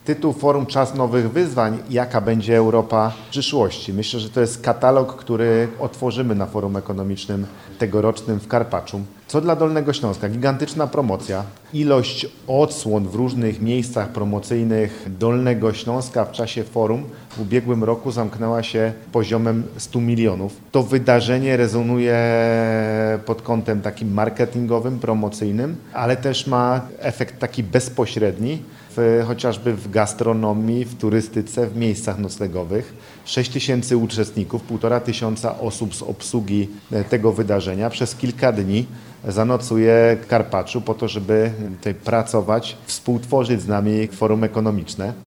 Tytuł forum Czas nowych wyzwań. Jaka będzie Europa w przyszłości? Myślę, że to jest katalog, który otworzymy na forum ekonomicznym tegorocznym w Karpaczu. Co dla Dolnego Śląska? Gigantyczna promocja. Ilość odsłon w różnych miejscach promocyjnych Dolnego Śląska w czasie forum w ubiegłym roku zamknęła się poziomem 100 milionów. To wydarzenie rezonuje pod kątem takim marketingowym, promocyjnym, ale też ma efekt taki bezpośredni, chociażby w gastronomii, w turystyce, w miejscach noclegowych. 6 tysięcy uczestników, 1,5 tysiąca osób z obsługi tego wydarzenia przez kilka dni zanocuje w Karpaczu po to, żeby tutaj pracować, współtworzyć z nami forum ekonomiczne.